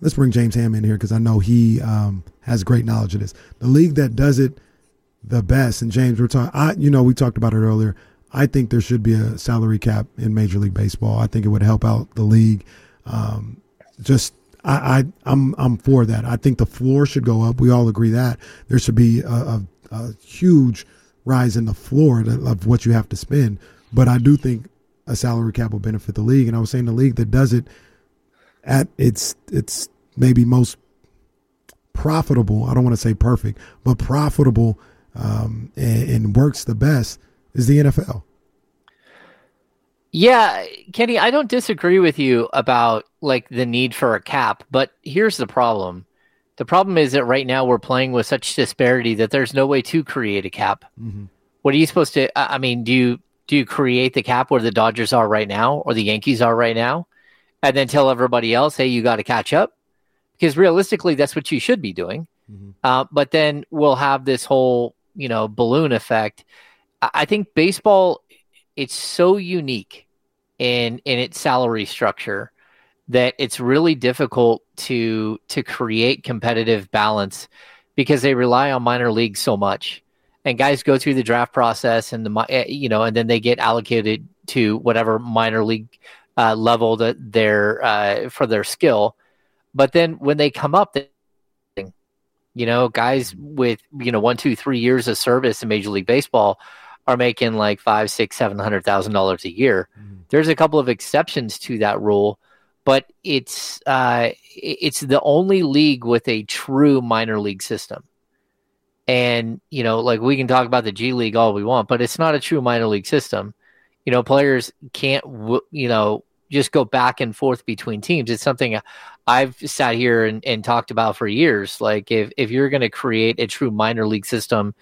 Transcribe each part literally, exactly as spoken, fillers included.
let's bring James Ham in here because I know he um, has great knowledge of this. The league that does it the best, and James, we're talking. I, you know, we talked about it earlier. I think there should be a salary cap in Major League Baseball. I think it would help out the league. Um, just, I, I, I'm, I'm for that. I think the floor should go up. We all agree that there should be a, a, a huge rise in the floor of what you have to spend. But I do think a salary cap will benefit the league. And I was saying the league that does it at its, its maybe most profitable. I don't want to say perfect, but profitable um, and, and works the best is the N F L. Yeah, Kenny, I don't disagree with you about like the need for a cap, but here's the problem. The problem is that right now we're playing with such disparity that there's no way to create a cap. Mm-hmm. What are you supposed to, I mean, do you, do you create the cap where the Dodgers are right now or the Yankees are right now and then tell everybody else, hey, you got to catch up? Because realistically, that's what you should be doing. Mm-hmm. Uh, but then we'll have this whole, you know, balloon effect. I think baseball, it's so unique in in its salary structure that it's really difficult to to create competitive balance because they rely on minor leagues so much. And guys go through the draft process and the you know, and then they get allocated to whatever minor league uh, level that they're uh, for their skill. But then when they come up, they, you know, guys with you know one, two, three years of service in Major League Baseball are making like five, six, seven hundred thousand dollars a year. Mm-hmm. There's a couple of exceptions to that rule, but it's uh, it's the only league with a true minor league system. And you know, like we can talk about the G League all we want, but it's not a true minor league system. You know, players can't you know just go back and forth between teams. It's something I've sat here and, and talked about for years. Like if if you're going to create a true minor league system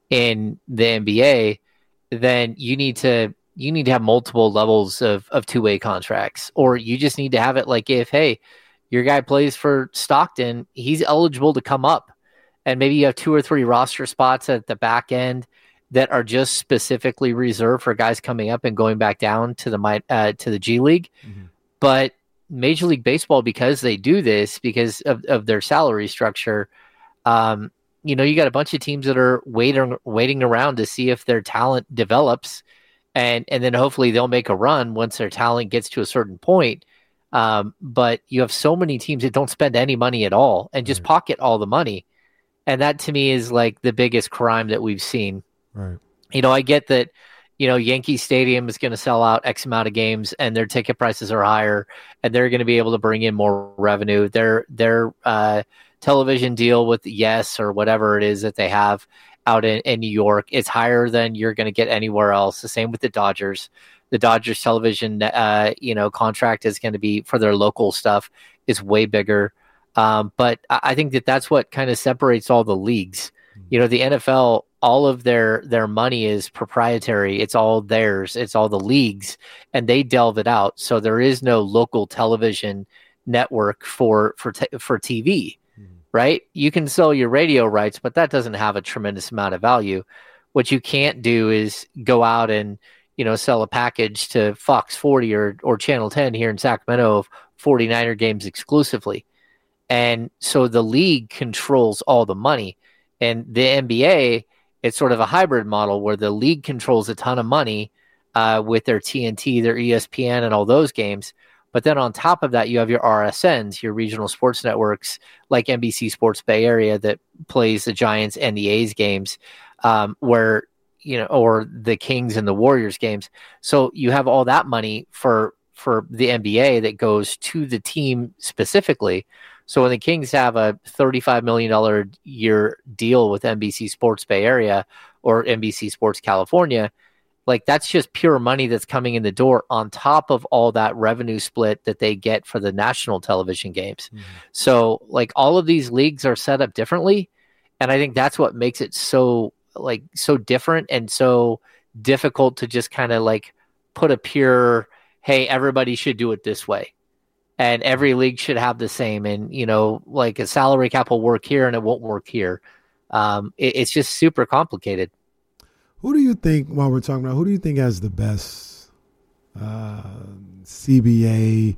in the N B A, then you need to you need to have multiple levels of, of two-way contracts, or you just need to have it like if, hey, your guy plays for Stockton, he's eligible to come up, and maybe you have two or three roster spots at the back end that are just specifically reserved for guys coming up and going back down to the uh, to the G League. Mm-hmm. But Major League Baseball, because they do this because of, of their salary structure, um, you know, you got a bunch of teams that are waiting, waiting around to see if their talent develops, and and then hopefully they'll make a run once their talent gets to a certain point. Um, but you have so many teams that don't spend any money at all and just right. pocket all the money, and that to me is like the biggest crime that we've seen. Right. You know, I get that. You know, Yankee Stadium is going to sell out X amount of games, and their ticket prices are higher, and they're going to be able to bring in more revenue. Their their uh, television deal with Yes or whatever it is that they have out in, in New York is higher than you're going to get anywhere else. The same with the Dodgers. The Dodgers television, uh, you know, contract is going to be for their local stuff is way bigger. Um, but I think that that's what kind of separates all the leagues. You know, the N F L, all of their their money is proprietary. It's all theirs. It's all the leagues, and they delve it out. So there is no local television network for for t- for T V, mm-hmm. right? You can sell your radio rights, but that doesn't have a tremendous amount of value. What you can't do is go out and you know sell a package to Fox forty or or Channel ten here in Sacramento of forty-niner games exclusively, and so the league controls all the money. And the N B A, it's sort of a hybrid model where the league controls a ton of money uh, with their T N T, their E S P N, and all those games. But then on top of that, you have your R S Ns, your regional sports networks, like N B C Sports Bay Area that plays the Giants and the A's games, um, where you know, or the Kings and the Warriors games. So you have all that money for for the N B A that goes to the team specifically. So when the Kings have a thirty-five million dollars a year deal with N B C Sports Bay Area or N B C Sports California, like that's just pure money that's coming in the door on top of all that revenue split that they get for the national television games. Mm-hmm. So like all of these leagues are set up differently. And I think that's what makes it so like so different and so difficult to just kind of like put a pure, hey, everybody should do it this way. And every league should have the same. And, you know, like a salary cap will work here and it won't work here. Um, it, it's just super complicated. Who do you think, while we're talking about, who do you think has the best uh, C B A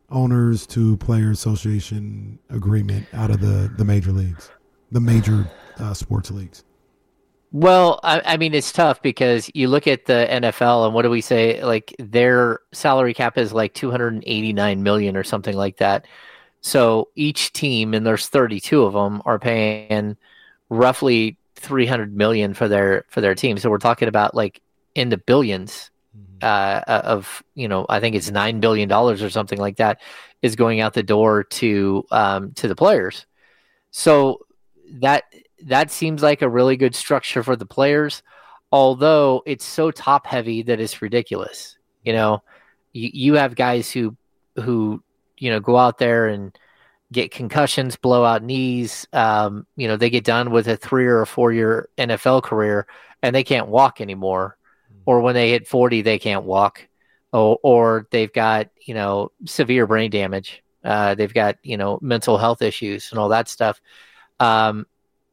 owners to player association agreement out of the, the major leagues, the major uh, sports leagues? Well, I, I mean, it's tough because you look at the N F L and what do we say? Like their salary cap is like two hundred eighty-nine million or something like that. So each team, and there's thirty-two of them, are paying roughly three hundred million for their for their team. So we're talking about like in the billions uh, of, you know, I think it's nine billion dollars or something like that is going out the door to um, to the players. So that that seems like a really good structure for the players, although it's so top heavy that it's ridiculous. You know, you, you have guys who who you know go out there and get concussions, blow out knees. Um, you know, they get done with a three or a four year N F L career and they can't walk anymore. Or when they hit forty, they can't walk. Or, or they've got, you know, severe brain damage. Uh, they've got, you know, mental health issues and all that stuff. Um,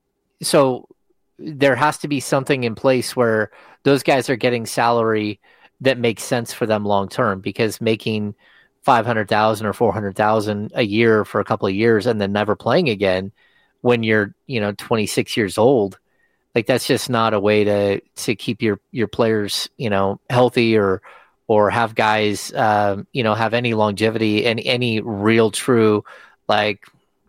so there has to be something in place where those guys are getting salary that makes sense for them long term, because making five hundred thousand or four hundred thousand a year for a couple of years and then never playing again when you're, you know, twenty-six years old, like that's just not a way to, to keep your, your players, you know, healthy or, or have guys, um, you know, have any longevity and any real true, like,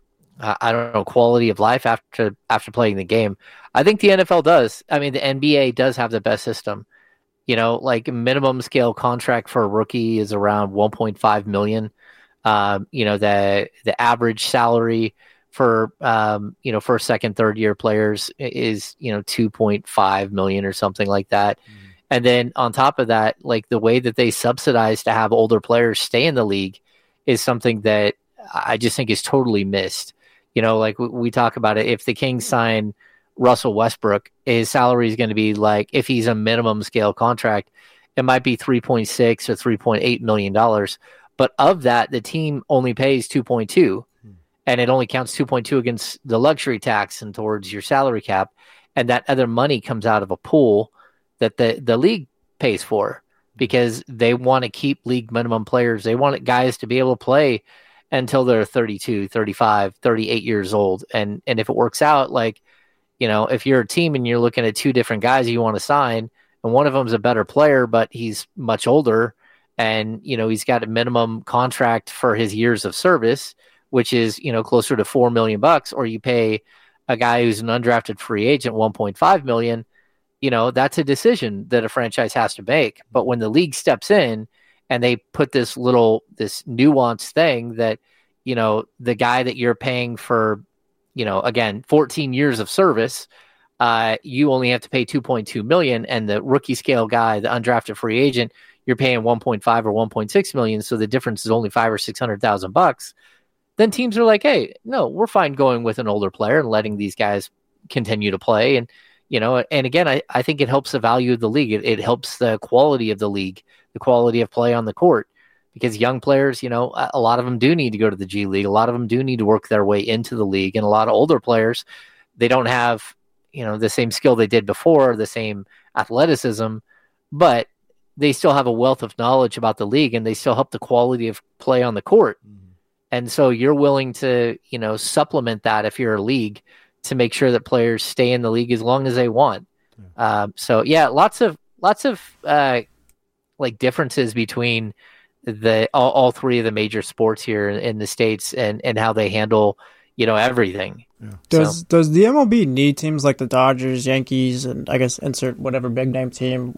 I don't know, quality of life after, after playing the game. I think the N F L does. I mean, the N B A does have the best system. You know, like minimum scale contract for a rookie is around one point five million. Um, you know, the the average salary for um, you know, first, second, third year players is, you know, two point five million or something like that. Mm-hmm. And then on top of that, like the way that they subsidize to have older players stay in the league is something that I just think is totally missed. You know, like we talk about it, if the Kings sign Russell Westbrook, his salary is going to be like, if he's a minimum scale contract, it might be three point six or three point eight million dollars. But of that, the team only pays two point two, hmm. and it only counts two point two against the luxury tax and towards your salary cap. And that other money comes out of a pool that the, the league pays for, because they want to keep league minimum players. They want guys to be able to play until they're thirty-two, thirty-five, thirty-eight years old. And, and if it works out, like, you know, if you're a team and you're looking at two different guys you want to sign, and one of them's a better player, but he's much older, and, you know, he's got a minimum contract for his years of service, which is, you know, closer to four million bucks, or you pay a guy who's an undrafted free agent one point five million, you know, that's a decision that a franchise has to make. But when the league steps in and they put this little, this nuanced thing that, you know, the guy that you're paying for, you know, again, fourteen years of service, uh, you only have to pay two point two million, and the rookie scale guy, the undrafted free agent, you're paying one point five or one point six million. So the difference is only five or six hundred thousand bucks. Then teams are like, hey, no, we're fine going with an older player and letting these guys continue to play. And, you know, and again, I, I think it helps the value of the league. It, it helps the quality of the league, the quality of play on the court. Because young players, you know, a lot of them do need to go to the G League. A lot of them do need to work their way into the league. And a lot of older players, they don't have, you know, the same skill they did before, the same athleticism, but they still have a wealth of knowledge about the league, and they still help the quality of play on the court. Mm-hmm. And so you're willing to, you know, supplement that if you're a league to make sure that players stay in the league as long as they want. Yeah. Um, so yeah, lots of, lots of uh, like differences between the all, all three of the major sports here in, in the States, and, and how they handle, you know, everything. Yeah. Does so. does the M L B need teams like the Dodgers, Yankees, and I guess insert whatever big name team,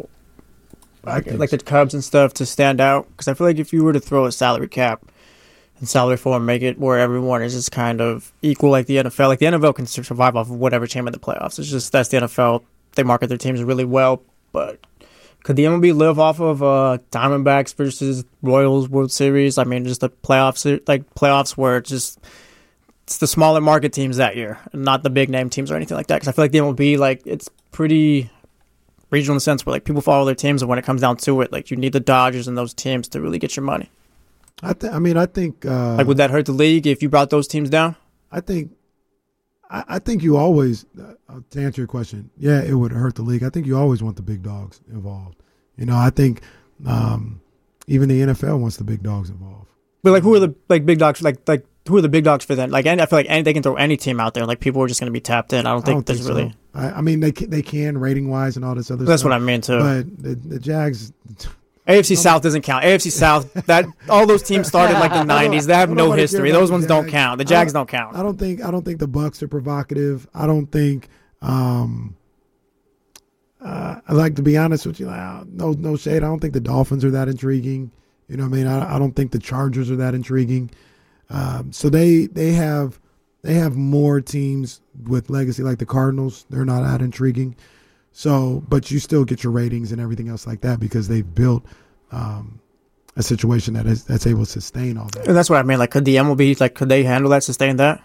like, like the Cubs and stuff, to stand out? Because I feel like if you were to throw a salary cap and salary form, make it where everyone is just kind of equal, like the N F L. Like the N F L can survive off of whatever team in the playoffs. It's just that's the N F L. They market their teams really well, but could the M L B live off of uh, Diamondbacks versus Royals World Series? I mean, just the playoffs, like playoffs where it's just it's the smaller market teams that year, not the big name teams or anything like that. Because I feel like the M L B, like, it's pretty regional in the sense where like people follow their teams, and when it comes down to it, like you need the Dodgers and those teams to really get your money. I th- I mean, I think uh, like would that hurt the league if you brought those teams down? I think. I think you always, uh, to answer your question, yeah, it would hurt the league. I think you always want the big dogs involved. You know, I think um, even the N F L wants the big dogs involved. But like, who are the like big dogs? Like like who are the big dogs for them? Like, I feel like any, they can throw any team out there. Like, people are just going to be tapped in. I don't think I don't there's think so. really. I, I mean, they can, they can rating wise and all this other. That's stuff. what I mean too. But the, the Jags. A F C South doesn't count. A F C South, that all those teams started like the nineties. They have no history. Those ones don't count. The Jags don't, don't count. I don't think. I don't think the Bucks are provocative. I don't think. Um, uh, I like to be honest with you. Like, no, no shade. I don't think the Dolphins are that intriguing. You know what I mean? I, I don't think the Chargers are that intriguing. Um, so they they have they have more teams with legacy, like the Cardinals. They're not that intriguing. So, but you still get your ratings and everything else like that because they've built um, a situation that is that's able to sustain all that. And that's what I mean. Like, could the M L B, like, could they handle that, sustain that?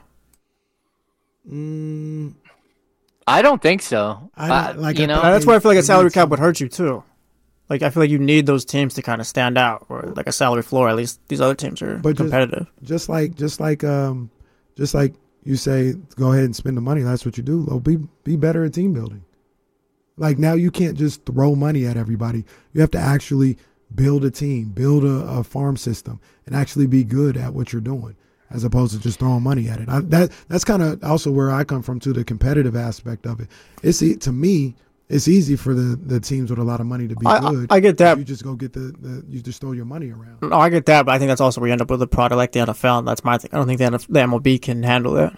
Mm, I don't think so. I, uh, like, you I know, that's why I feel like a salary cap would hurt you too. Like, I feel like you need those teams to kind of stand out, or like a salary floor. At least these other teams are but competitive. Just, just like, just like, um, just like you say, go ahead and spend the money. That's what you do. Well, be be better at team building. Like, now you can't just throw money at everybody. You have to actually build a team, build a, a farm system, and actually be good at what you're doing, as opposed to just throwing money at it. I, that that's kind of also where I come from to the competitive aspect of it. It's to me, it's easy for the, the teams with a lot of money to be I, good. I, I get that. You just go get the, the you just throw your money around. No, I get that, but I think that's also where you end up with a product like the N F L. And that's my thing. I don't think the, the M L B can handle that.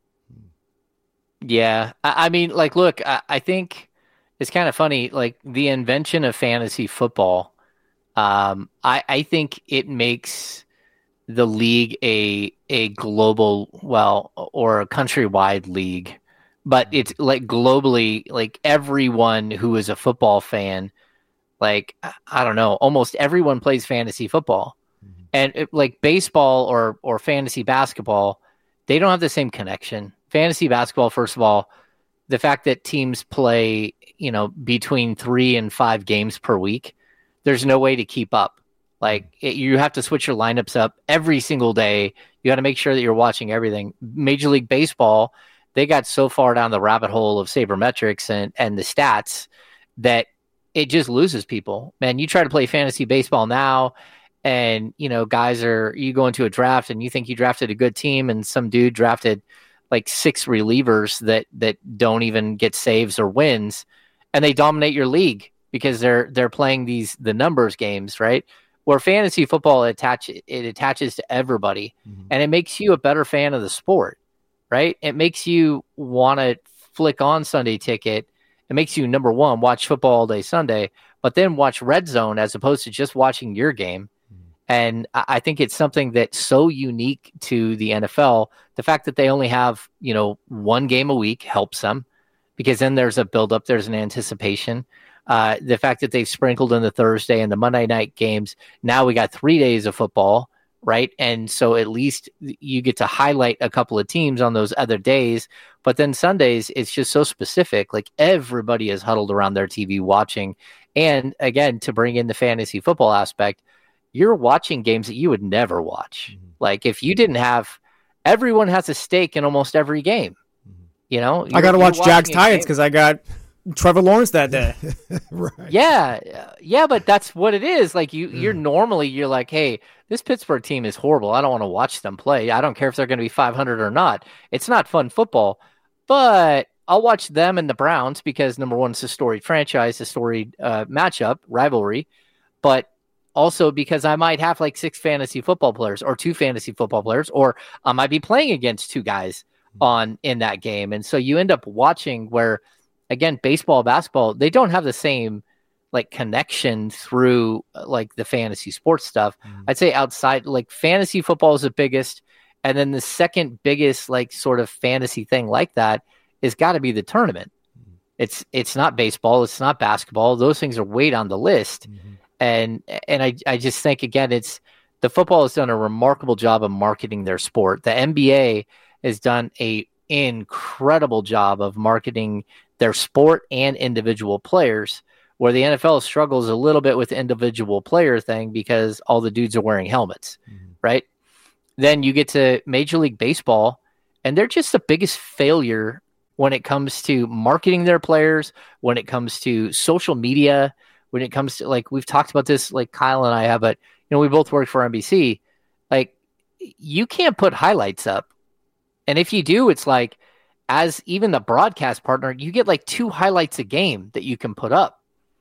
Yeah, I, I mean, like, look, I, I think. It's kind of funny, like the invention of fantasy football. Um, I, I think it makes the league a a global, well, or a countrywide league, but it's like globally, like everyone who is a football fan, like I don't know, almost everyone plays fantasy football, mm-hmm. and it, like baseball or or fantasy basketball, they don't have the same connection. Fantasy basketball, first of all, the fact that teams play, you know, between three and five games per week, there's no way to keep up. Like it, you have to switch your lineups up every single day. You got to make sure that you're watching everything. Major League Baseball, they got so far down the rabbit hole of sabermetrics and, and the stats that it just loses people. Man, you try to play fantasy baseball now and, you know, guys are, you go into a draft and you think you drafted a good team and some dude drafted like six relievers that, that don't even get saves or wins. And they dominate your league because they're they're playing these the numbers games, right? Where fantasy football attach it attaches to everybody, mm-hmm. and it makes you a better fan of the sport, right? It makes you want to flick on Sunday Ticket. It makes you, number one, watch football all day Sunday, but then watch Red Zone as opposed to just watching your game. Mm-hmm. And I think it's something that's so unique to the N F L. The fact that they only have, you know, one game a week helps them. Because then there's a buildup, there's an anticipation. Uh, the fact that they've sprinkled in the Thursday and the Monday night games, now we got three days of football, right? And so at least you get to highlight a couple of teams on those other days. But then Sundays, it's just so specific. Like everybody is huddled around their T V watching. And again, to bring in the fantasy football aspect, you're watching games that you would never watch. Mm-hmm. Like if you didn't have, everyone has a stake in almost every game. You know, I got to watch Jags Titans because I got Trevor Lawrence that day. Right. Yeah. Yeah. But that's what it is. Like you, mm. you're normally, you're like, hey, this Pittsburgh team is horrible. I don't want to watch them play. I don't care if they're going to be five hundred or not. It's not fun football, but I'll watch them and the Browns because number one, it's a storied franchise, a storied uh, matchup, rivalry, but also because I might have like six fantasy football players or two fantasy football players, or I might be playing against two guys on in that game. And so you end up watching where, again, baseball, basketball, they don't have the same like connection through like the fantasy sports stuff. Mm-hmm. I'd say outside, like fantasy football is the biggest. And then the second biggest like sort of fantasy thing like that is got to be the tournament. Mm-hmm. It's, it's not baseball. It's not basketball. Those things are way down the list. Mm-hmm. And, and I, I just think, again, it's the football has done a remarkable job of marketing their sport. The N B A has done a incredible job of marketing their sport and individual players, where the N F L struggles a little bit with the individual player thing because all the dudes are wearing helmets, mm-hmm. right? Then you get to Major League Baseball, and they're just the biggest failure when it comes to marketing their players, when it comes to social media, when it comes to, like, we've talked about this, like Kyle and I have, but, you know, we both work for N B C. Like, you can't put highlights up. And if you do, it's like, as even the broadcast partner, you get like two highlights a game that you can put up.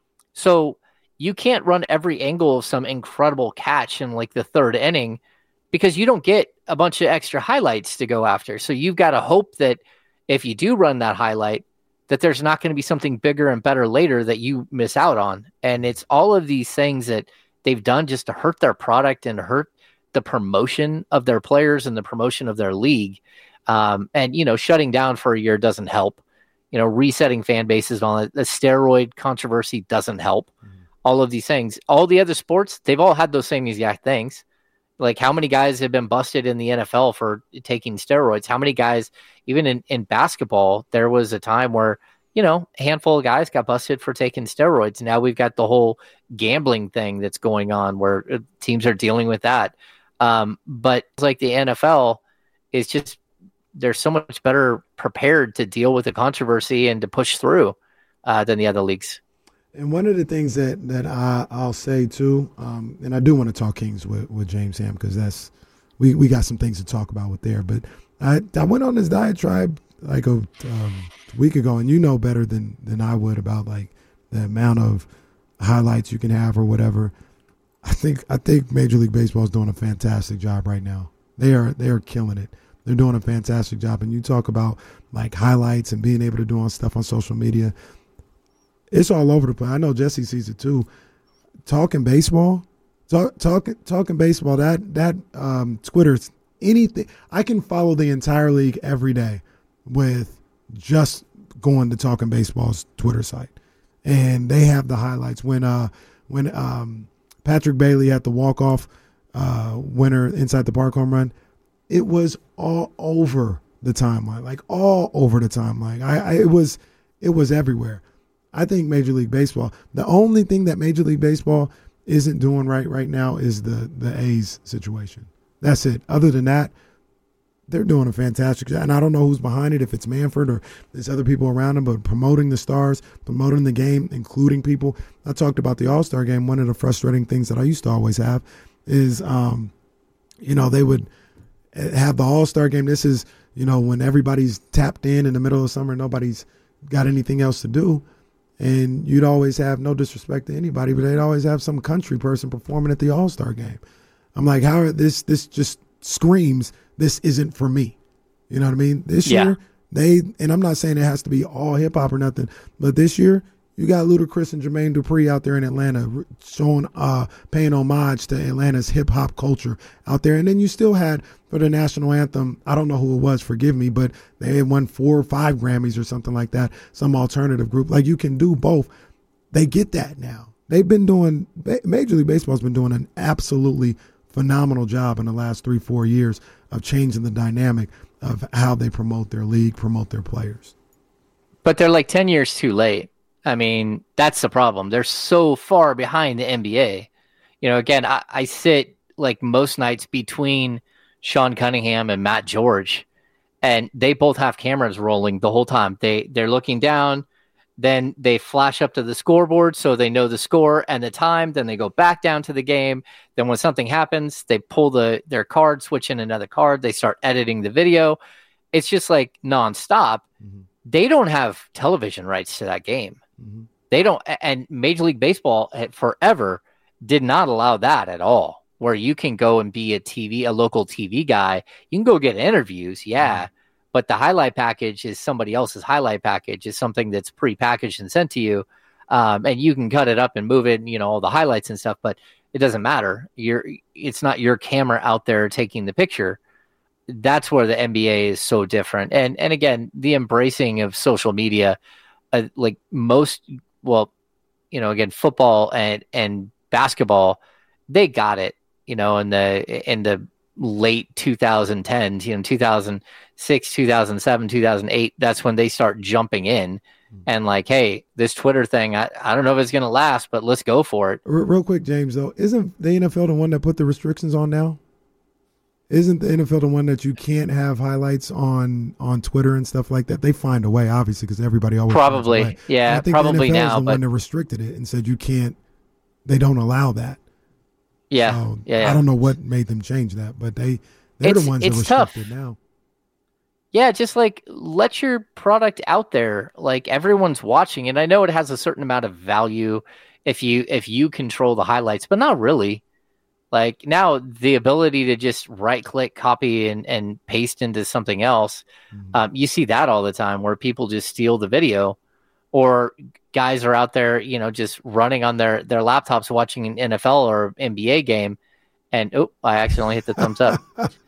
So you can't run every angle of some incredible catch in like the third inning because you don't get a bunch of extra highlights to go after. So you've got to hope that if you do run that highlight, that there's not going to be something bigger and better later that you miss out on. And it's all of these things that they've done just to hurt their product and hurt the promotion of their players and the promotion of their league. Um, and, you know, shutting down for a year doesn't help. You know, resetting fan bases on it. The steroid controversy doesn't help. Mm-hmm. All of these things. All the other sports, they've all had those same exact things. Like, how many guys have been busted in the N F L for taking steroids? How many guys, even in, in basketball, there was a time where, you know, a handful of guys got busted for taking steroids. Now we've got the whole gambling thing that's going on where teams are dealing with that. Um, but it's like the N F L is just, they're so much better prepared to deal with the controversy and to push through uh, than the other leagues. And one of the things that, that I, I'll say too, um, and I do want to talk Kings with, with James Ham because that's we, we got some things to talk about with there. But I I went on this diatribe like a um, week ago, and you know better than than I would about like the amount of highlights you can have or whatever. I think I think Major League Baseball is doing a fantastic job right now. They are they are killing it. They're doing a fantastic job. And you talk about like highlights and being able to do on stuff on social media. It's all over the place. I know Jesse sees it too. Talking baseball, talk, talking talking baseball. That that um, Twitter, anything. I can follow the entire league every day with just going to Talking Baseball's Twitter site, and they have the highlights when uh when um, Patrick Bailey had the walk off uh, winner inside the park home run. It was all over the timeline, like all over the timeline. I, I it was it was everywhere. I think Major League Baseball, the only thing that Major League Baseball isn't doing right right now is the, the A's situation. That's it. Other than that, they're doing a fantastic job. And I don't know who's behind it, if it's Manfred or there's other people around them, but promoting the stars, promoting the game, including people. I talked about the All-Star game. One of the frustrating things that I used to always have is, um, you know, they would have the All-Star game. This is, you know, when everybody's tapped in in the middle of summer, nobody's got anything else to do. And you'd always have, no disrespect to anybody, but they'd always have some country person performing at the All-Star game. I'm like, how this this just screams this isn't for me. You know what I mean? This yeah. year, they, and I'm not saying it has to be all hip-hop or nothing, but this year, you got Ludacris and Jermaine Dupri out there in Atlanta showing, uh, paying homage to Atlanta's hip-hop culture out there. And then you still had, for the national anthem, I don't know who it was, forgive me, but they had won four or five Grammys or something like that, some alternative group. Like, you can do both. They get that now. They've been doing, Major League Baseball's been doing an absolutely phenomenal job in the last three, four years of changing the dynamic of how they promote their league, promote their players. But they're like ten years too late. I mean, that's the problem. They're so far behind the N B A. You know, again, I, I sit like most nights between Sean Cunningham and Matt George, and they both have cameras rolling the whole time. They, they're looking down, then they flash up to the scoreboard so they know the score and the time. Then they go back down to the game. Then when something happens, they pull the their card, switch in another card. They start editing the video. It's just like nonstop. Mm-hmm. They don't have television rights to that game. Mm-hmm. They don't, and Major League Baseball forever did not allow that at all, where you can go and be a T V, a local T V guy. You can go get interviews, yeah, mm-hmm. but the highlight package is somebody else's highlight package, is something that's pre-packaged and sent to you, um, and you can cut it up and move it, you know, all the highlights and stuff, but it doesn't matter. You're, it's not your camera out there taking the picture. That's where the N B A is so different, and and again, the embracing of social media. Uh, like most, well, you know, again, football and, and basketball, they got it, you know, in the, in the late twenty tens, you know, two thousand six, two thousand seven, two thousand eight, that's when they start jumping in and like, hey, this Twitter thing, I, I don't know if it's going to last, but let's go for it. Real quick, James, though, isn't the N F L the one that put the restrictions on now? Isn't the N F L the one that you can't have highlights on, on Twitter and stuff like that? They find a way, obviously, because everybody always probably, finds a way. yeah, I think probably the N F L now. is the but... one that restricted it and said you can't. They don't allow that. Yeah, So yeah, yeah. I don't know what made them change that, but they they're It's- the ones that it's restricted tough. now. Yeah, just like let your product out there. Like everyone's watching, and I know it has a certain amount of value if you if you control the highlights, but not really. Like now, the ability to just right click, copy, and and paste into something else, Mhm. um, you see that all the time where people just steal the video, or guys are out there, you know, just running on their their laptops watching an N F L or N B A game, and oh, I accidentally hit the thumbs up.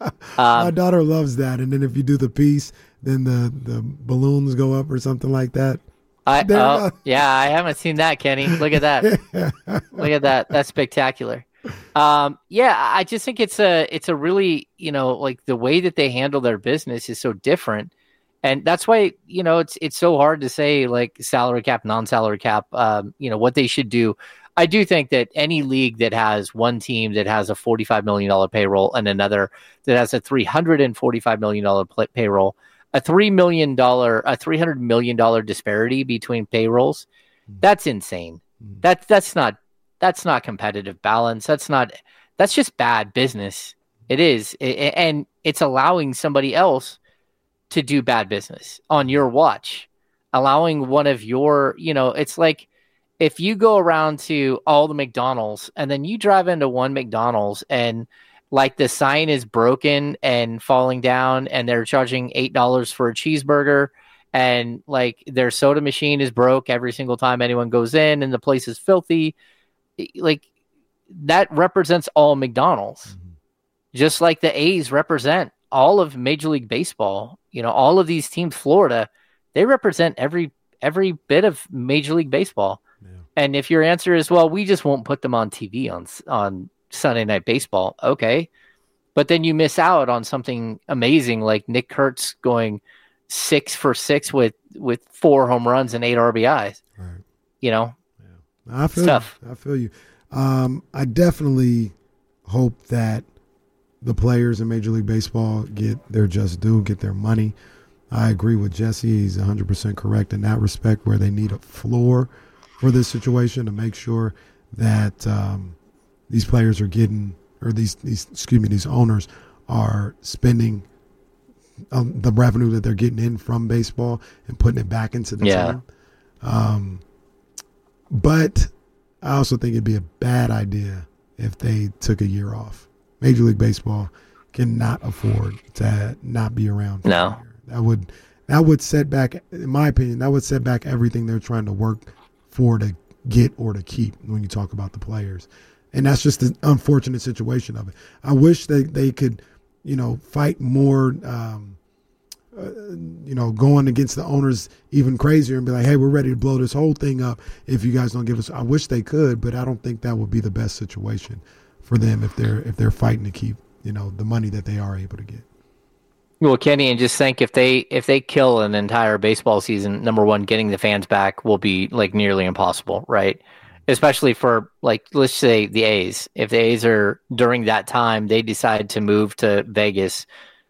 My Um, daughter loves that, and then if you do the piece, then the the balloons go up or something like that. I There oh you go. yeah, I haven't seen that, Kenny. Look at that. Look at that. That's spectacular. Um, yeah, I just think it's a it's a really, you know, like the way that they handle their business is so different. And that's why, you know, it's it's so hard to say like salary cap, non-salary cap, um, you know, what they should do. I do think that any league that has one team that has a forty-five million dollars payroll and another that has a three hundred forty-five million dollars pl- payroll, a three million dollars, a three hundred million dollars disparity between payrolls, that's insane. Mm. That, that's not, that's not competitive balance. That's not, that's just bad business. It is. It, and it's allowing somebody else to do bad business on your watch, allowing one of your, you know, it's like if you go around to all the McDonald's and then you drive into one McDonald's and like the sign is broken and falling down and they're charging eight dollars for a cheeseburger and like their soda machine is broke every single time anyone goes in and the place is filthy, like that represents all McDonald's. Mm-hmm. Just like the A's represent all of Major League Baseball, you know, all of these teams, Florida, they represent every every bit of Major League Baseball. Yeah. And if your answer is, well, we just won't put them on T V on on Sunday Night Baseball, okay. But then you miss out on something amazing like Nick Kurtz going six for six with, with four home runs and eight R B Is. Right. You know? Yeah. I feel Stuff. you. I feel you. Um, I definitely hope that the players in Major League Baseball get their just due, get their money. I agree with Jesse. He's one hundred percent correct in that respect, where they need a floor for this situation to make sure that um, these players are getting, or these, these, excuse me, these owners are spending um, the revenue that they're getting in from baseball and putting it back into the yeah. team. Um, but I also think it'd be a bad idea if they took a year off. Major League Baseball cannot afford to not be around. For no, that would that would set back, in my opinion, that would set back everything they're trying to work for to get or to keep when you talk about the players. And that's just the unfortunate situation of it. I wish they, they could, you know, fight more, um, uh, you know, going against the owners even crazier and be like, hey, we're ready to blow this whole thing up if you guys don't give us. I wish they could, but I don't think that would be the best situation for them if they're if they're fighting to keep, you know, the money that they are able to get. Well, Kenny, and just think if they if they kill an entire baseball season, number one, getting the fans back will be like nearly impossible, right? Especially for like let's say the A's. If the A's are during that time they decide to move to Vegas,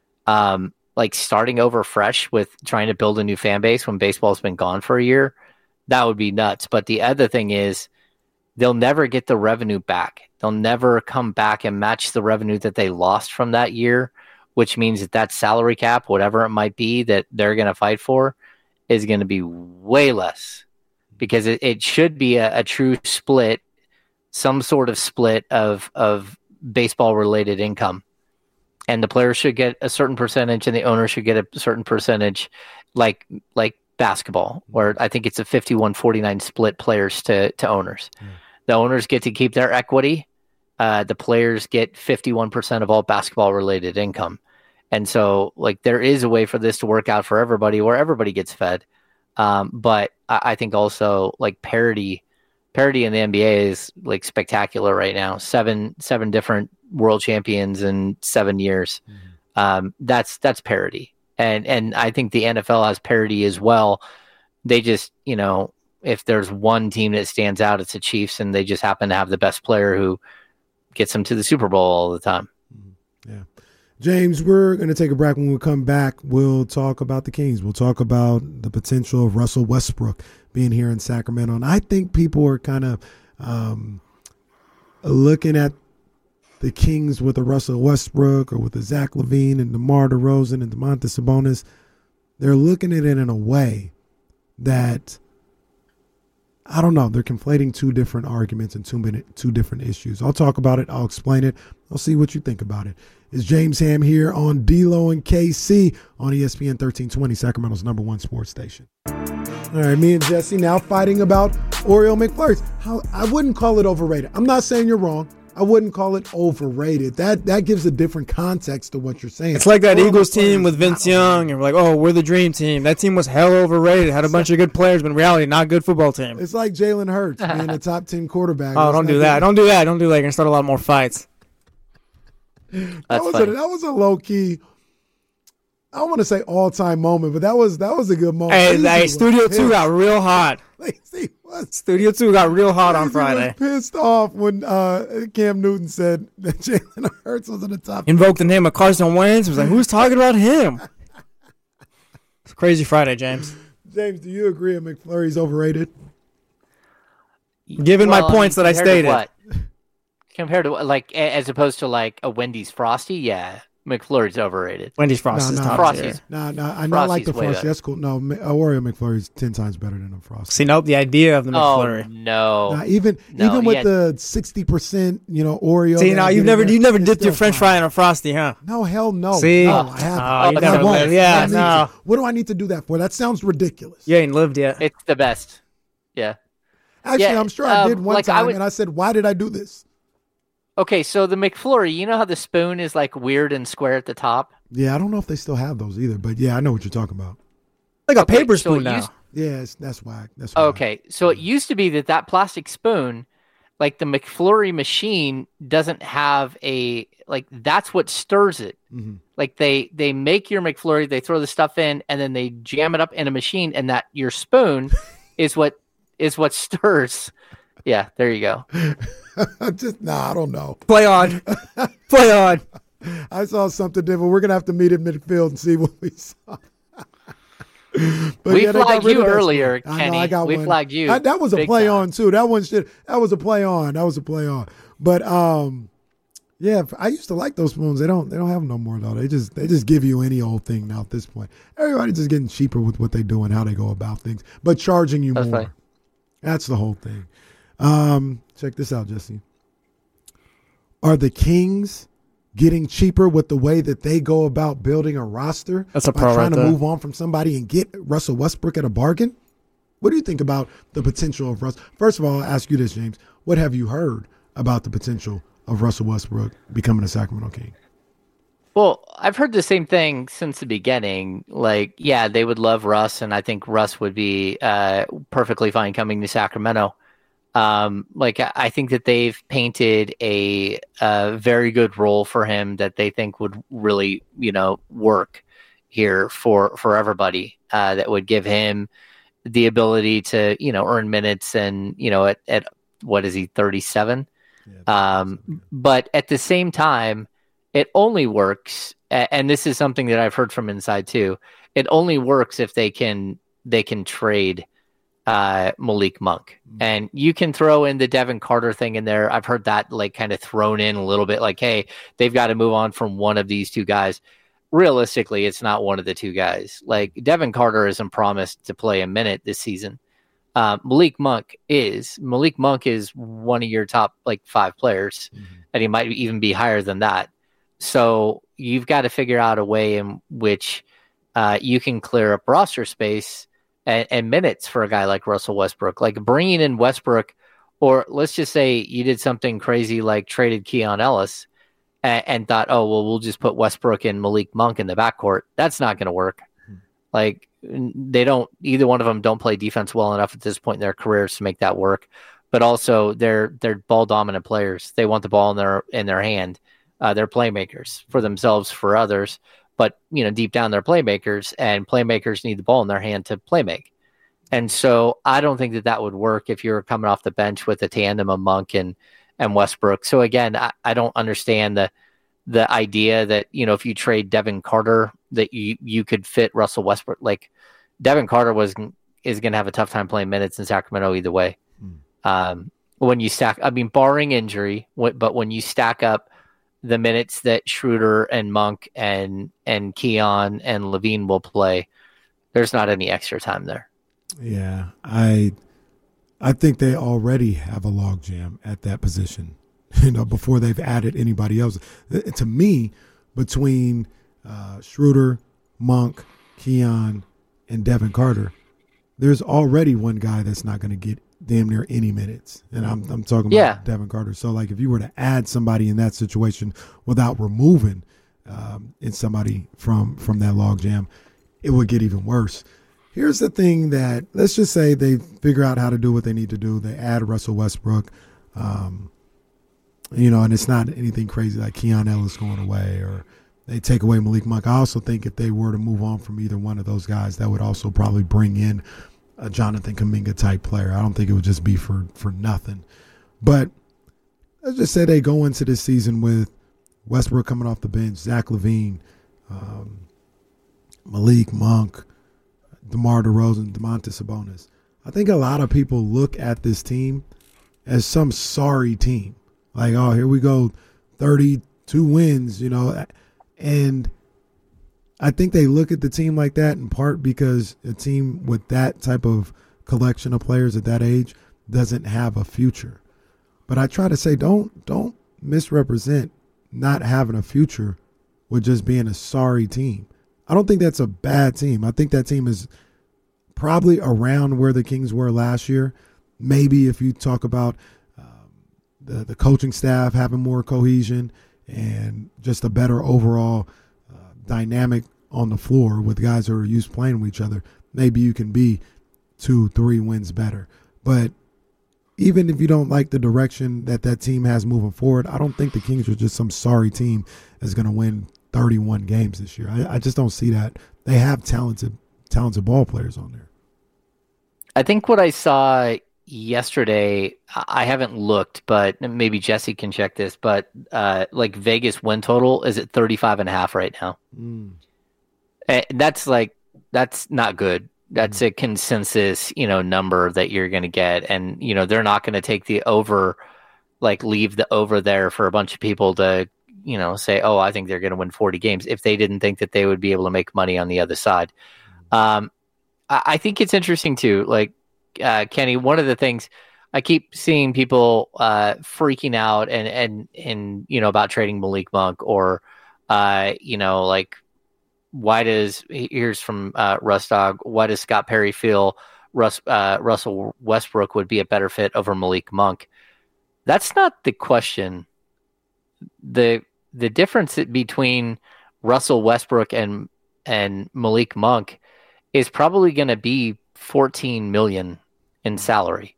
um, like starting over fresh with trying to build a new fan base when baseball's been gone for a year, that would be nuts. But the other thing is, they'll never get the revenue back. They'll never come back and match the revenue that they lost from that year, which means that that salary cap, whatever it might be that they're going to fight for, is going to be way less because it, it should be a, a true split, some sort of split of, of baseball-related income. And the players should get a certain percentage and the owner should get a certain percentage like like basketball, where I think it's a fifty-one forty-nine split players to, to owners. Mm. The owners get to keep their equity. Uh, the players get fifty-one percent of all basketball related income. And so like there is a way for this to work out for everybody where everybody gets fed. Um, but I, I think also like parity, parity in the N B A is like spectacular right now. Seven, seven different world champions in seven years. Mm-hmm. Um, that's, that's parity. And, and I think the N F L has parity as well. They just, you know, if there's one team that stands out, it's the Chiefs, and they just happen to have the best player who gets them to the Super Bowl all the time. Yeah. James, we're going to take a break. When we come back, we'll talk about the Kings. We'll talk about the potential of Russell Westbrook being here in Sacramento. And I think people are kind of um, looking at the Kings with a Russell Westbrook or with a Zach LaVine and DeMar DeRozan and Domantas Sabonis, they're looking at it in a way that, I don't know, they're conflating two different arguments and two, minute, two different issues. I'll talk about it. I'll explain it. I'll see what you think about it. It's James Ham here on D-Lo and K C on E S P N thirteen twenty, Sacramento's number one sports station. All right, me and Jesse now fighting about Oreo McFlurries. How I wouldn't call it overrated. I'm not saying you're wrong. I wouldn't call it overrated. That that gives a different context to what you're saying. It's like that Oreo Eagles McFlurries team with Vince Young, and we're like, oh, we're the dream team. That team was hell overrated. Had a bunch of good players, but in reality, not a good football team. It's like Jalen Hurts being a top ten quarterback. Oh, don't do that. Don't do that. Don't do that. You're going to start a lot more fights. That That's was, a, funny. that was a low key. I don't want to say all time moment, but that was that was a good moment. Hey, Lazy hey was Studio two pissed. got real hot. Lazy was, Studio two got real hot on Lazy Friday. was pissed off when uh, Cam Newton said that Jalen Hurts was in the top. Invoked the name of Carson Wentz. Was like, who's talking about him? It's a crazy Friday, James. James, do you agree that McFlurry's overrated? Given my Well, points that I compared to stated. what? Compared to what, like, a- as opposed to like a Wendy's Frosty, yeah, McFlurry's overrated. Wendy's Frost No, is no. top Frosties. tier. Nah, nah, I not like the Frosty's way Frosty. better. That's cool. No, Ma- uh, Oreo McFlurry's ten times better than a Frosty. See, nope, the idea of the Oh McFlurry. no! Nah, even No, even with yeah. the sixty percent, you know, Oreo. See, that now I you've get in never there, you never it's dipped your still French fine. fry in a Frosty, huh? No, hell no. See? no, Oh. I have. Oh, you I never won't. lived. Yeah, I need no. to. What do I need to do that for? That sounds ridiculous. You ain't lived yet. It's the best. Yeah. Actually, Yeah, I'm sure I um, did one like, I time, would- and I said, "Why did I do this?" Okay, so the McFlurry, you know how the spoon is like weird and square at the top? Yeah, I don't know if they still have those either, but yeah, I know what you're talking about. Like a Okay, paper so spoon it now. used- Yeah, it's, that's whack. That's whack. Okay, so it used to be that that plastic spoon, like the McFlurry machine, doesn't have a like. That's what stirs it. Mhm. Like they they make your McFlurry, they throw the stuff in, and then they jam it up in a machine, and that your spoon is what is what stirs. Yeah, there you go. Just nah, I don't know. Play on. Play on. I saw something different. We're gonna have to meet at midfield and see what we saw. But We yeah, they got flagged rid you of that earlier, spoon. I Kenny. know, I got We one. flagged you I- that was a big play time. on too. That one shit. That was a play on. That was a play on. But um, yeah, I used to like those spoons. They don't. They don't have them no more though. They just. They just give you any old thing now at this point. Everybody's just getting cheaper with what they do and how they go about things, but charging you That's more. right. That's the whole thing. Um, check this out, Jesse. Are the Kings getting cheaper with the way that they go about building a roster? That's a by pro trying right to there. move on from somebody and get Russell Westbrook at a bargain? What do you think about the potential of Russ? First of all, I'll ask you this, James. What have you heard about the potential of Russell Westbrook becoming a Sacramento King? Well, I've heard the same thing since the beginning. Like, yeah, they would love Russ, and I think Russ would be uh, perfectly fine coming to Sacramento. Um, like, I I think that they've painted a, a very good role for him that they think would really, you know, work here for for everybody. Uh, that would give him the ability to, you know, earn minutes, and you know, at at what is he, thirty-seven? Um, but at the same time, it only works, a- and this is something that I've heard from inside too. It only works if they can they can trade uh, Malik Monk, and you can throw in the Devin Carter thing in there. I've heard that like kind of thrown in a little bit, like, hey, they've got to move on from one of these two guys. Realistically, it's not one of the two guys. Like Devin Carter isn't promised to play a minute this season. Uh, Malik Monk is. Malik Monk is one of your top like five players, Mhm. and he might even be higher than that. So you've got to figure out a way in which uh, you can clear up roster space and, and minutes for a guy like Russell Westbrook. Like bringing in Westbrook, or let's just say you did something crazy like traded Keon Ellis and, and thought, oh, well, we'll just put Westbrook and Malik Monk in the backcourt. That's not going to work. Like they don't, either one of them don't play defense well enough at this point in their careers to make that work. But also they're they're ball dominant players. They want the ball in their in their hand. Uh, they're playmakers for themselves, for others. But you know, deep down they're playmakers, and playmakers need the ball in their hand to play make. And so I don't think that that would work if you're coming off the bench with a tandem of Monk and and Westbrook. So again, I, I don't understand the the idea that, you know, if you trade Devin Carter, that you, you could fit Russell Westbrook. Like Devin Carter was is going to have a tough time playing minutes in Sacramento either way. Hmm. Um, when you stack, I mean, barring injury, but when you stack up the minutes that Schroeder and Monk and and Keon and Levine will play, there's not any extra time there. Yeah, I I think they already have a logjam at that position, you know, before they've added anybody else. To me, between uh, Schroeder, Monk, Keon, and Devin Carter, there's already one guy that's not going to get damn near any minutes. And I'm I'm talking about yeah. Devin Carter. So, like, if you were to add somebody in that situation without removing um, in somebody from, from that logjam, it would get even worse. Here's the thing that, let's just say they figure out how to do what they need to do. They add Russell Westbrook, um, you know, and it's not anything crazy like Keon Ellis going away, or they take away Malik Monk. I also think if they were to move on from either one of those guys, that would also probably bring in a Jonathan Kuminga type player. I don't think it would just be for, for nothing. But let's just say they go into this season with Westbrook coming off the bench, Zach LaVine, um, Malik Monk, DeMar DeRozan, Domantas Sabonis. I think a lot of people look at this team as some sorry team. Like, oh, here we go, thirty-two wins, you know. And I think they look at the team like that in part because a team with that type of collection of players at that age doesn't have a future. But I try to say, don't don't misrepresent not having a future with just being a sorry team. I don't think that's a bad team. I think that team is probably around where the Kings were last year. Maybe if you talk about um, the, the coaching staff having more cohesion and just a better overall uh, dynamic on the floor with guys who are used to playing with each other, maybe you can be two, three wins better. But even if you don't like the direction that that team has moving forward, I don't think the Kings are just some sorry team that's going to win thirty-one games this year. I, I just don't see that. They have talented, talented ball players on there. I think what I saw yesterday, I haven't looked, but maybe Jesse can check this, but uh, like Vegas win total is at thirty-five and a half right now. Mm. And that's like, that's not good. That's mm. a consensus, you know, number that you're going to get. And, you know, they're not going to take the over, like leave the over there for a bunch of people to, you know, say, oh, I think they're going to win forty games if they didn't think that they would be able to make money on the other side. Um, I, I think it's interesting too. Like, uh, Kenny, one of the things I keep seeing people uh, freaking out and, and, and, you know, about trading Malik Monk or, uh, you know, like, why does, here's from uh, Russ Dog, why does Scott Perry feel Russ, uh, Russell Westbrook would be a better fit over Malik Monk? That's not the question. The the difference between Russell Westbrook and and Malik Monk is probably going to be fourteen million dollars in salary.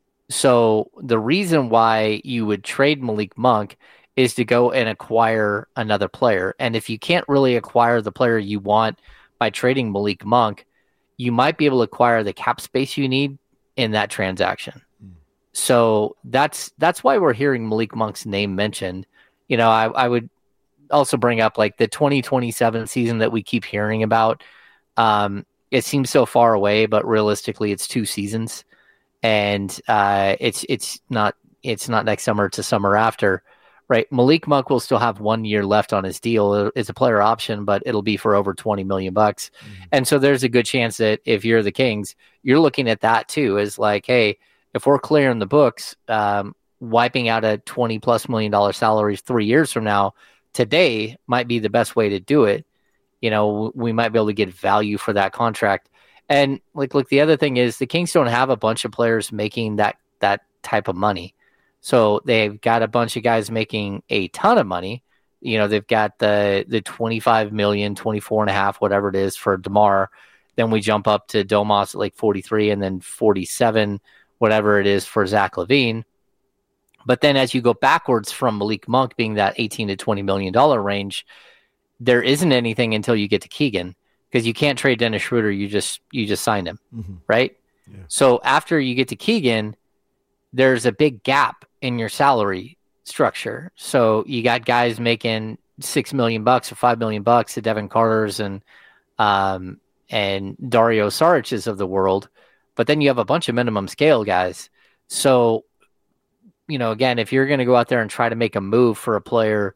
So the reason why you would trade Malik Monk is to go and acquire another player. And if you can't really acquire the player you want by trading Malik Monk, you might be able to acquire the cap space you need in that transaction. Mm. So that's that's why we're hearing Malik Monk's name mentioned. You know, I, I would also bring up like the twenty twenty-seven season that we keep hearing about. Um, it seems so far away, but realistically, it's two seasons, and uh, it's it's not it's not next summer to summer after, right? Malik Monk will still have one year left on his deal. It's a player option, but it'll be for over twenty million bucks, mm-hmm. and so there's a good chance that if you're the Kings, you're looking at that too as like, hey, if we're clearing the books. Um, wiping out a twenty plus million dollar salary three years from now today might be the best way to do it. You know, we might be able to get value for that contract. And like, look, the other thing is the Kings don't have a bunch of players making that, that type of money. So they've got a bunch of guys making a ton of money. You know, they've got the, the twenty-five million, twenty-four and a half, whatever it is for DeMar. Then we jump up to Domas at like forty-three and then forty-seven, whatever it is for Zach LaVine. But then as you go backwards from Malik Monk being that eighteen to twenty million dollars range, there isn't anything until you get to Keegan because you can't trade Dennis Schroeder. You just, you just signed him, mm-hmm. right? Yeah. So after you get to Keegan, there's a big gap in your salary structure. So you got guys making six million bucks or five million bucks, the Devin Carters and, um, and Dario Saric's of the world. But then you have a bunch of minimum scale guys. So, you know, again, if you're going to go out there and try to make a move for a player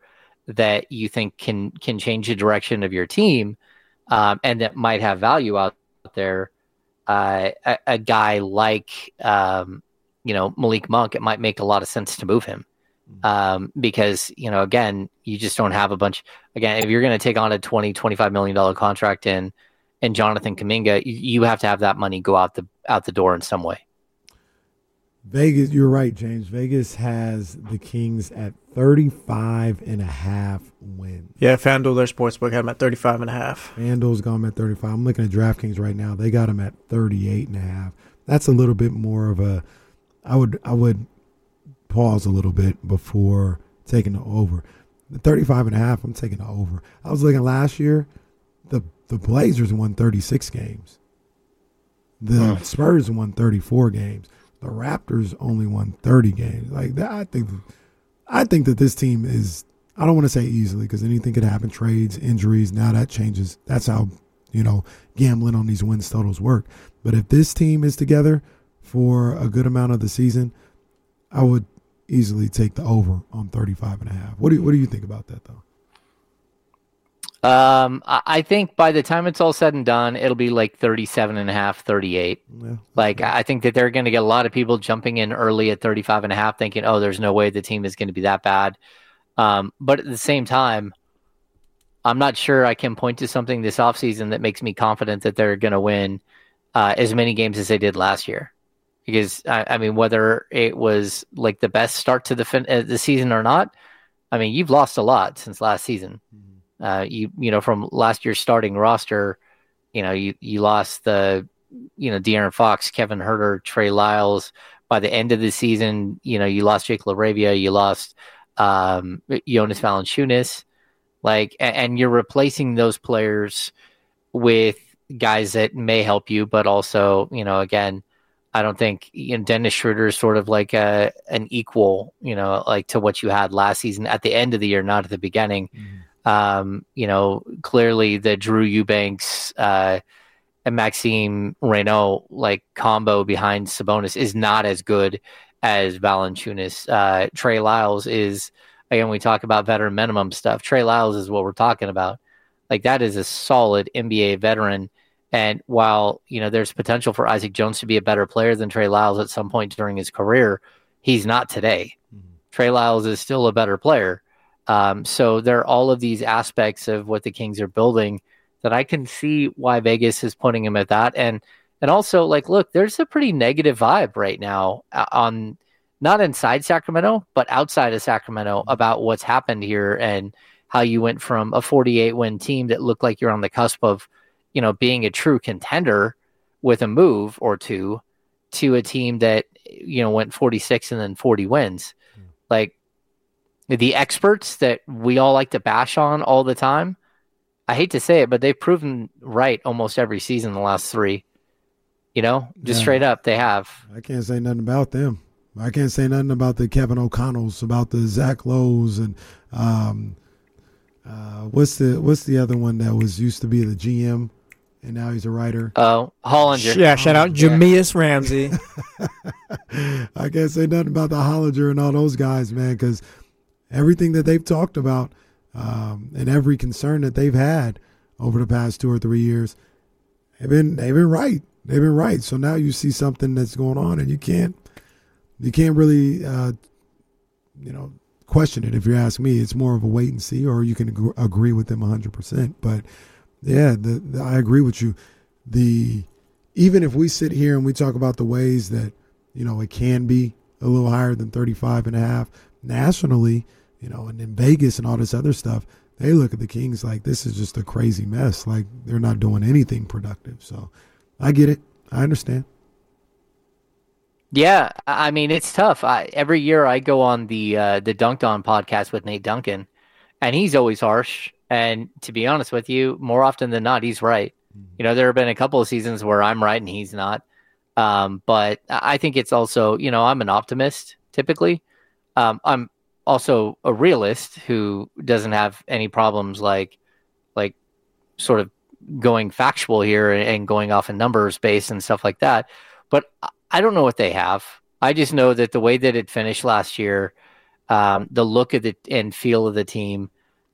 that you think can can change the direction of your team, um, and that might have value out there, uh, a, a guy like um, you know Malik Monk, it might make a lot of sense to move him. Um, because, you know, again, you just don't have a bunch. Again, if you're going to take on a twenty, twenty-five million dollars contract in, in Jonathan Kuminga, you, you have to have that money go out the out the door in some way. Vegas, you're right, James. Vegas has the Kings at thirty-five and a half wins. Yeah, FanDuel, their sportsbook, had them at thirty-five and a half. FanDuel's got them at thirty-five. I'm looking at DraftKings right now. They got them at thirty-eight and a half. That's a little bit more of a, I would, I would, pause a little bit before taking the over. The thirty-five and a half, I'm taking the over. I was looking last year, the the Blazers won thirty-six games. The huh. Spurs won thirty-four games. The Raptors only won thirty games. Like that, I think I think that this team is, I don't want to say easily because anything could happen, trades, injuries, now that changes. That's how, you know, gambling on these wins totals work. But if this team is together for a good amount of the season, I would easily take the over on thirty-five and a half. What do you, what do you think about that though? Um, I think by the time it's all said and done, it'll be like thirty-seven and a half, thirty-eight. Yeah, like, I think that they're going to get a lot of people jumping in early at thirty-five and a half thinking, oh, there's no way the team is going to be that bad. Um, but at the same time, I'm not sure I can point to something this offseason that makes me confident that they're going to win uh, as many games as they did last year. Because, I, I mean, whether it was like the best start to the fin- uh, the season or not, I mean, you've lost a lot since last season. Mm-hmm. Uh, you you know, from last year's starting roster, you know, you, you lost the, you know, De'Aaron Fox, Kevin Huerter, Trey Lyles. By the end of the season, you know, you lost Jake LaRavia, you lost um, Jonas Valanciunas. Like, and, and you're replacing those players with guys that may help you, but also, you know, again, I don't think, you know, Dennis Schroeder is sort of like a an equal, you know, like to what you had last season at the end of the year, not at the beginning. Mm-hmm. Um, you know, clearly the Drew Eubanks uh, and Maxime Reynaud like combo behind Sabonis is not as good as Valanciunas. Uh, Trey Lyles is, again, we talk about veteran minimum stuff. Trey Lyles is what we're talking about. Like, that is a solid N B A veteran. And while, you know, there's potential for Isaac Jones to be a better player than Trey Lyles at some point during his career, he's not today. Mm-hmm. Trey Lyles is still a better player. Um, so there are all of these aspects of what the Kings are building that I can see why Vegas is putting him at that. And and also, like, look, there's a pretty negative vibe right now on, not inside Sacramento, but outside of Sacramento about what's happened here and how you went from a forty-eight win team that looked like you're on the cusp of, you know, being a true contender with a move or two to a team that, you know, went forty-six and then forty wins. Mm. Like, the experts that we all like to bash on all the time, I hate to say it, but they've proven right almost every season in the last three. You know, just yeah. straight up, they have. I can't say nothing about them. I can't say nothing about the Kevin O'Connells, about the Zach Lowe's, and um, uh, what's the what's the other one that was used to be the G M and now he's a writer? Oh, Hollinger. Yeah, shout out Jameis yeah. Ramsey. I can't say nothing about the Hollinger and all those guys, man, because everything that they've talked about um, and every concern that they've had over the past two or three years, they've been they've been right. They've been right. So now you see something that's going on, and you can't you can't really uh, you know question it. If you ask me, it's more of a wait and see, or you can ag- agree with them one hundred percent. But yeah, the, the, I agree with you. The even if we sit here and we talk about the ways that, you know, it can be a little higher than thirty-five and a half nationally, you know, and in Vegas and all this other stuff, they look at the Kings like this is just a crazy mess. Like, they're not doing anything productive. So I get it. I understand. Yeah, I mean, it's tough. I, every year I go on the uh, the Dunked On podcast with Nate Duncan, and he's always harsh. And to be honest with you, more often than not, he's right. You know, there have been a couple of seasons where I'm right and he's not. Um, but I think it's also, you know, I'm an optimist typically. Um, I'm also a realist who doesn't have any problems like, like sort of going factual here and going off a numbers base and stuff like that. But I don't know what they have. I just know that the way that it finished last year, um, the look of the and feel of the team,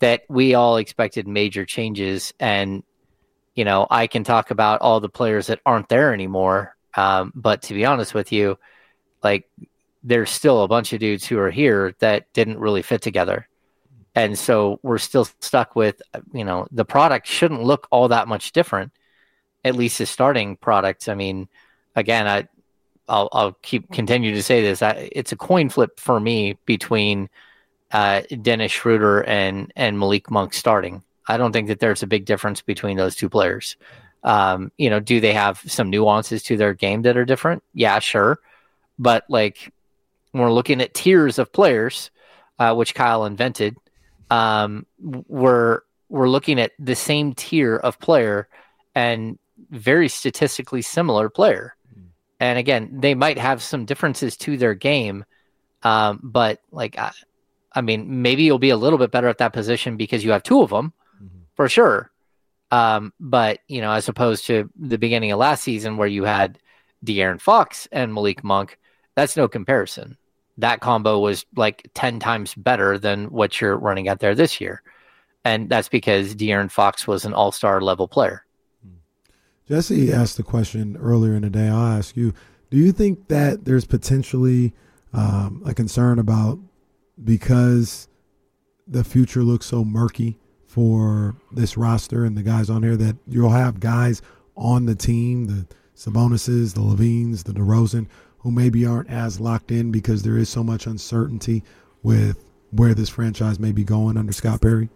that we all expected major changes. And, you know, I can talk about all the players that aren't there anymore. Um, but to be honest with you, like, there's still a bunch of dudes who are here that didn't really fit together. And so we're still stuck with, you know, the product shouldn't look all that much different, at least the starting product. I mean, again, I, I'll, I'll keep continue to say this. I, it's a coin flip for me between uh, Dennis Schroeder and, and Malik Monk starting. I don't think that there's a big difference between those two players. Um, you know, do they have some nuances to their game that are different? Yeah, sure. But like, we're looking at tiers of players, uh, which Kyle invented. Um, we're we're looking at the same tier of player and very statistically similar player. Mm. And again, they might have some differences to their game, um, but like, I, I mean, maybe you'll be a little bit better at that position because you have two of them, mm-hmm. for sure. Um, but you know, as opposed to the beginning of last season where you had De'Aaron Fox and Malik Monk, that's no comparison. That combo was like ten times better than what you're running out there this year. And that's because De'Aaron Fox was an all-star level player. Jesse asked the question earlier in the day. I'll ask you, do you think that there's potentially um, a concern about, because the future looks so murky for this roster and the guys on here, that you'll have guys on the team, the Sabonis's, the Levines, the DeRozan, who maybe aren't as locked in because there is so much uncertainty with where this franchise may be going under Scott Perry?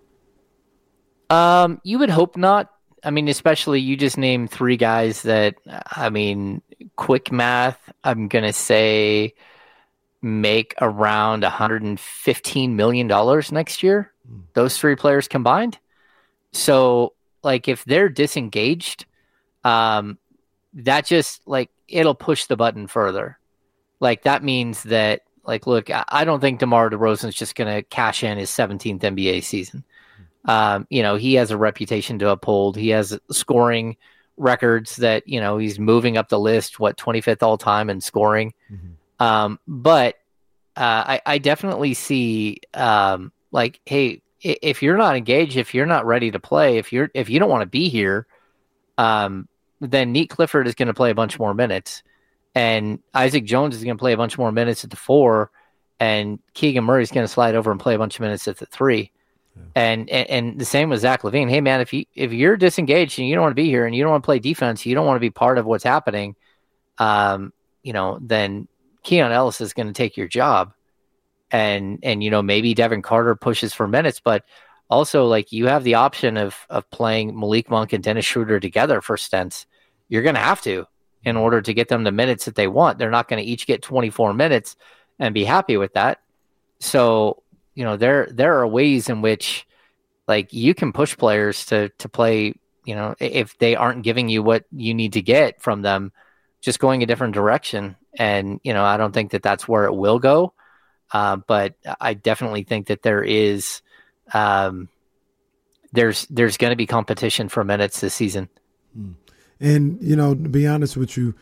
Um, you would hope not. I mean, especially you just named three guys that, I mean, quick math, I'm going to say make around one hundred fifteen million dollars next year. Mm. Those three players combined. So, like, if they're disengaged, um, that just, like, it'll push the button further. Like, that means that, like, look, I don't think DeMar DeRozan's just going to cash in his seventeenth N B A season. Um, you know, he has a reputation to uphold. He has scoring records that, you know, he's moving up the list, what, twenty-fifth all time in scoring. Mm-hmm. Um, but uh, I, I definitely see, um, like, hey, if you're not engaged, if you're not ready to play, if you're, if you don't want to be here, um, then Nate Clifford is going to play a bunch more minutes, and Isaac Jones is going to play a bunch more minutes at the four, and Keegan Murray is going to slide over and play a bunch of minutes at the three. Yeah. And, and and the same with Zach LaVine. Hey man, if you if you're disengaged and you don't want to be here and you don't want to play defense, you don't want to be part of what's happening, um, you know, then Keon Ellis is going to take your job, and and you know maybe Devin Carter pushes for minutes, but also like you have the option of of playing Malik Monk and Dennis Schroeder together for stints. You're going to have to in order to get them the minutes that they want. They're not going to each get twenty-four minutes and be happy with that. So. You know, there there are ways in which, like, you can push players to to play, you know, if they aren't giving you what you need to get from them, just going a different direction. And, you know, I don't think that that's where it will go. Uh, but I definitely think that there is, um, there's, there's going to be competition for minutes this season. And, you know, to be honest with you,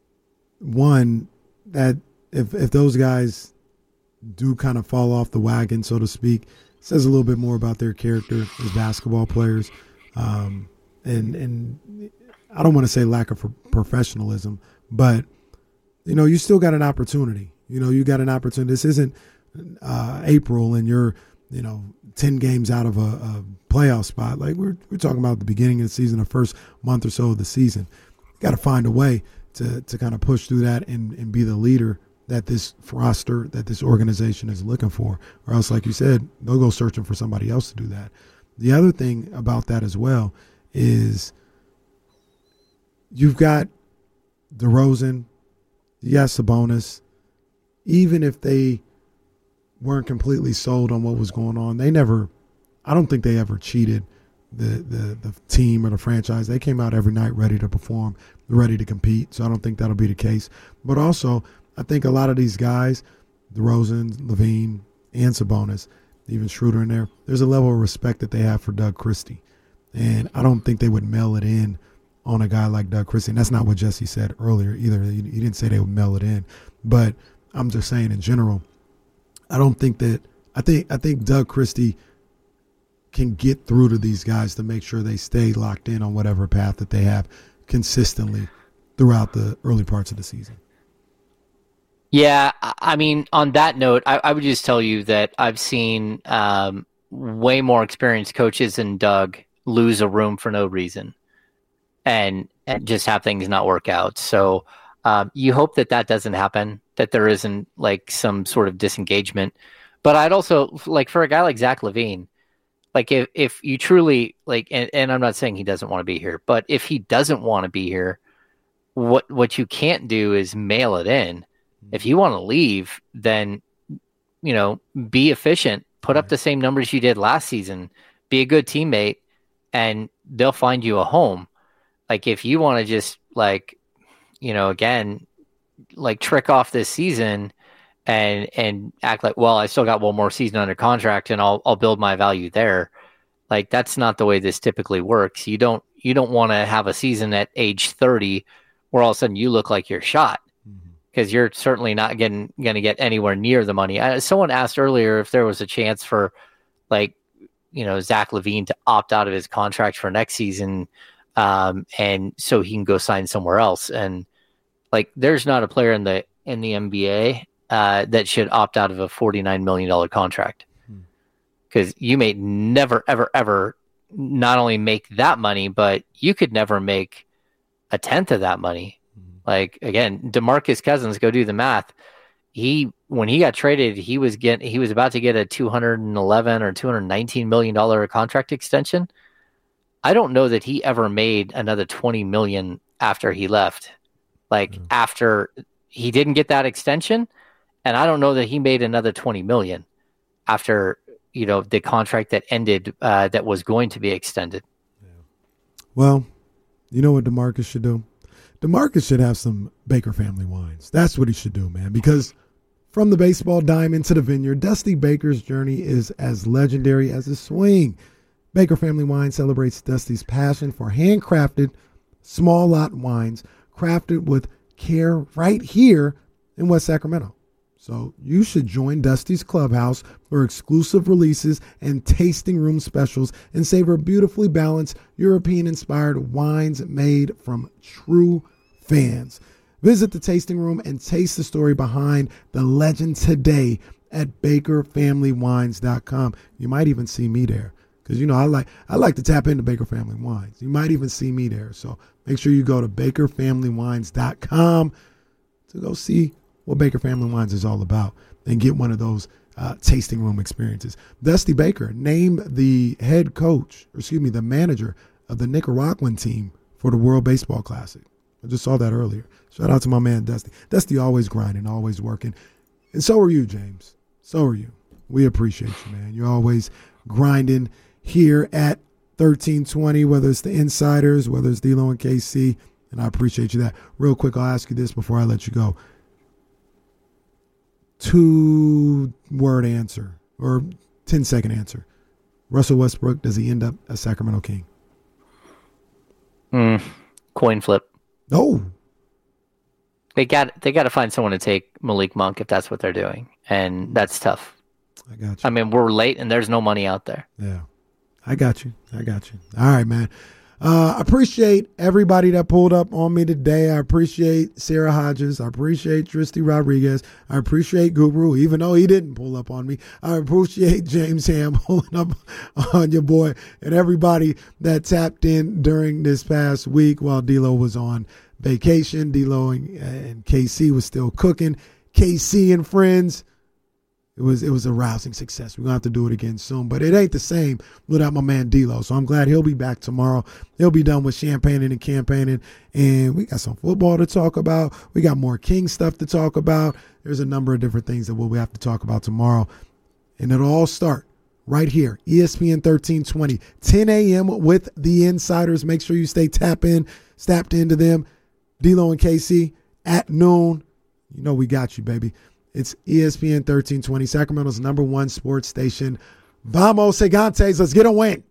one, that if if those guys do kind of fall off the wagon, so to speak, says a little bit more about their character as basketball players. Um, and, and I don't want to say lack of professionalism, but, you know, you still got an opportunity. You know, you got an opportunity. This isn't uh, April and you're, you know, ten games out of a, a playoff spot. Like we're, we're talking about the beginning of the season, the first month or so of the season. You got to find a way to, to kind of push through that and, and be the leader that this roster, that this organization is looking for, or else, like you said, they'll go searching for somebody else to do that. The other thing about that as well is you've got DeRozan, yes, Sabonis. Even if they weren't completely sold on what was going on, they never, I don't think they ever cheated the, the, the team or the franchise. They came out every night ready to perform, ready to compete, so I don't think that'll be the case. But also, I think a lot of these guys, DeRozan, LaVine, and Sabonis, even Schroeder in there, there's a level of respect that they have for Doug Christie. And I don't think they would mail it in on a guy like Doug Christie. And that's not what Jesse said earlier either. He, he didn't say they would mail it in. But I'm just saying in general, I don't think that – I think I think Doug Christie can get through to these guys to make sure they stay locked in on whatever path that they have consistently throughout the early parts of the season. Yeah, I mean, on that note, I, I would just tell you that I've seen um, way more experienced coaches than Doug lose a room for no reason and, and just have things not work out. So um, you hope that that doesn't happen, that there isn't like some sort of disengagement. But I'd also, like for a guy like Zach LaVine, like if, if you truly, like, and, and I'm not saying he doesn't want to be here, but if he doesn't want to be here, what what you can't do is mail it in. If you want to leave, then, you know, be efficient, put up the same numbers you did last season, be a good teammate, and they'll find you a home. Like if you want to just like, you know, again, like trick off this season and and act like, well, I still got one more season under contract and I'll I'll build my value there. Like that's not the way this typically works. You don't you don't want to have a season at age thirty where all of a sudden you look like you're shot. Because you're certainly not getting going to get anywhere near the money. I, someone asked earlier if there was a chance for, like, you know, Zach LaVine to opt out of his contract for next season, um, and so he can go sign somewhere else. And like, there's not a player in the in the N B A uh, that should opt out of a forty-nine million dollars contract, because you may never, ever, ever not only make that money, but you could never make a tenth of that money. Like again, DeMarcus Cousins, go do the math. He when he got traded, he was getting he was about to get a two hundred eleven or two hundred nineteen million dollar contract extension. I don't know that he ever made another twenty million after he left. Like mm-hmm. after he didn't get that extension, and I don't know that he made another twenty million after, you know, the contract that ended uh, that was going to be extended. Yeah. Well, you know what DeMarcus should do? DeMarcus should have some Baker family wines. That's what he should do, man, because from the baseball diamond to the vineyard, Dusty Baker's journey is as legendary as his swing. Baker Family Wine celebrates Dusty's passion for handcrafted, small lot wines crafted with care right here in West Sacramento. So you should join Dusty's Clubhouse for exclusive releases and tasting room specials and savor beautifully balanced European-inspired wines made from true fans. Visit the tasting room and taste the story behind the legend today at baker family wines dot com. You might even see me there because, you know, I like I like to tap into Baker Family Wines. You might even see me there. So make sure you go to baker family wines dot com to go see what Baker Family Wines is all about and get one of those uh, tasting room experiences. Dusty Baker named the head coach, or excuse me, the manager of the Nicaraguan team for the World Baseball Classic. I just saw that earlier. Shout out to my man, Dusty. Dusty always grinding, always working. And so are you, James. So are you. We appreciate you, man. You're always grinding here at thirteen twenty, whether it's the Insiders, whether it's D-Lo and K C, and I appreciate you that. Real quick, I'll ask you this before I let you go. Two-word answer or ten-second answer. Russell Westbrook, does he end up a Sacramento King? Mm, coin flip. Oh. They got they got to find someone to take Malik Monk if that's what they're doing, and that's tough. I got you. I mean, we're late, and there's no money out there. Yeah, I got you. I got you. All right, man. Uh, I appreciate everybody that pulled up on me today. I appreciate Sarah Hodges. I appreciate Tristy Rodriguez. I appreciate Guru, even though he didn't pull up on me. I appreciate James Ham pulling up on your boy and everybody that tapped in during this past week while D-Lo was on vacation. D-Lo and, and K C was still cooking. K C and friends. It was it was a rousing success. We're going to have to do it again soon. But it ain't the same without my man D-Lo. So I'm glad he'll be back tomorrow. He'll be done with champagning and campaigning. And we got some football to talk about. We got more King stuff to talk about. There's a number of different things that we'll have to talk about tomorrow. And it'll all start right here, E S P N thirteen twenty, ten a.m. with the Insiders. Make sure you stay tap in, tapped into them. D-Lo and K C at noon. You know we got you, baby. It's E S P N thirteen twenty, Sacramento's number one sports station. Vamos Gigantes, let's get a win.